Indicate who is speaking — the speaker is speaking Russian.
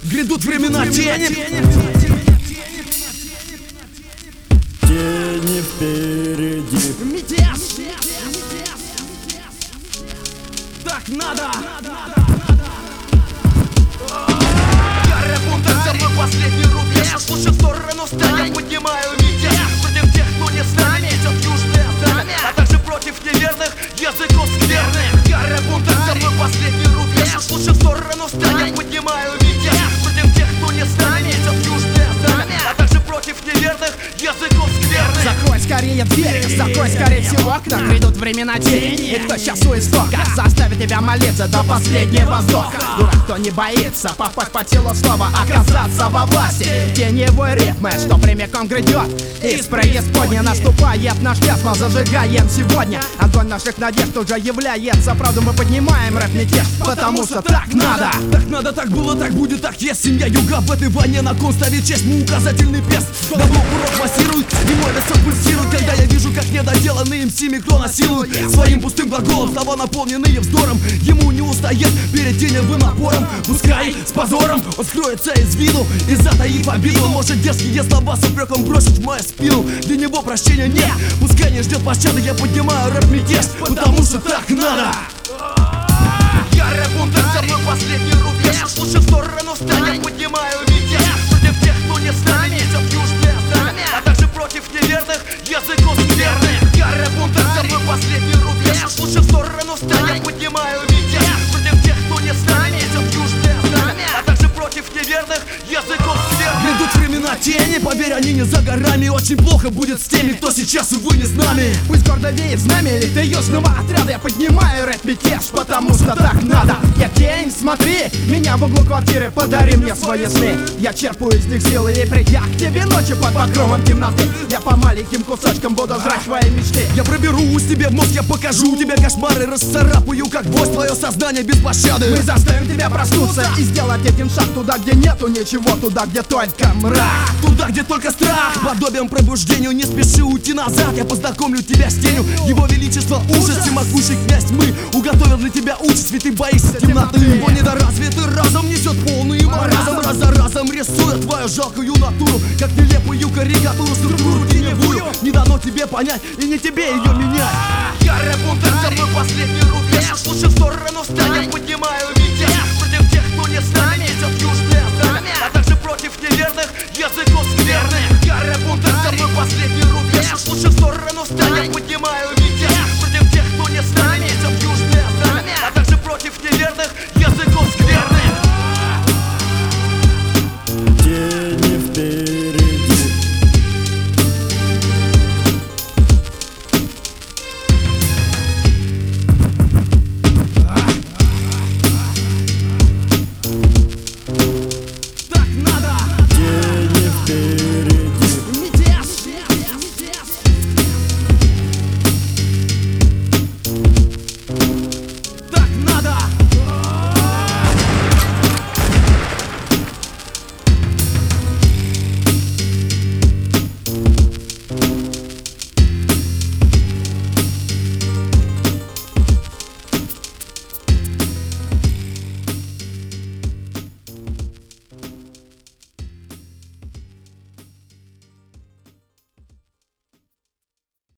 Speaker 1: Грядут времена тени.
Speaker 2: Тени впереди.
Speaker 1: Мятеж. Так надо. Ярый бунтарь, за мной последний рубеж. Лучше в сторону встань, я поднимаю мятеж. Против тех, кто не с нами, несет южное знамя, а также против неверных языков скверных. Ярый бунтарь, за мной последний рубеж. Лучше в сторону встань, я поднимаю мятеж. Против тех, кто не с нами, несет южное знамя, а также против неверных языков скверных.
Speaker 3: Закрой скорее дверь, закрой скорее все окна. Грядут времена тени, и кто сейчас у истока заставит тебя молиться до последнего вздоха. Дурак, кто не боится попасть по телу снова, оказаться во власти теневой ритмы, что прямиком грядет из преисподней. Наступает наш час, мы зажигаем сегодня. Огонь наших надежд уже является правду. Мы поднимаем рэп-мятеж, потому что так надо.
Speaker 1: Так надо, так было, так будет, так есть. Семья Юга в этой войне на кон ставит честь. Мы указательный перст, добро урок массирует, и мой лицо пульсирует, когда я вижу, как недоделанные МС микро насилуют своим пустым глаголом, слова наполненные вздором. Ему не устоять перед теневым напором. Пускай с позором он скроется из виду и затаив обиду, он может дерзкие слова с упреком бросить в мою спину. Для него прощения нет, пускай не ждет пощады. Я поднимаю рэп-мятеж, потому что так надо. Ярый бунтарь, за мной последний рубеж. Лучше в сторону встань, я поднимаю мятеж. Против тех, кто не с нами, несет южное знамя, а также против неверных языков скверных. Ярый бунтарь, за мной последний рубеж. Лучше в сторону встань, я поднимаю мятеж. Против тех, кто не с нами, несет южное знамя, а также против неверных языков скверных. Грядут времена тени, поверь, они не за горами. Очень плохо будет с теми, кто сейчас, увы, не с нами.
Speaker 3: Пусть гордо веет знамя элиты южного отряда. Я поднимаю рэп-мятеж, потому что так надо. Я тень, смотри, меня в углу квартиры, подари мне свои сны. Я черпаю из них силы и придя к тебе ночью под покровом темноты, я по маленьким кусочкам буду жрать твои мечты.
Speaker 1: Я проберусь тебе в мозг, я покажу тебе кошмары, расцарапаю как гвоздь твое сознание без пощады.
Speaker 3: Мы заставим тебя проснуться и сделать один шаг туда, где нету ничего, туда, где только мрак,
Speaker 1: туда, где только страх. Подобием пробуждению не спеши уйти назад. Я познакомлю тебя с тенью, его величество ужас. Всемогущий князь тьмы уготовил для тебя участь, ведь ты боишься темноты. Его недоразвитый разум несет полный маразм, раз за разом рисуя твою жалкую натуру, как нелепую карикатуру, структуру теневую. Не дано тебе понять, и не тебе ее менять. Ярый бунтарь, за мной последний рубеж. Лучше в сторону встань, я поднимаю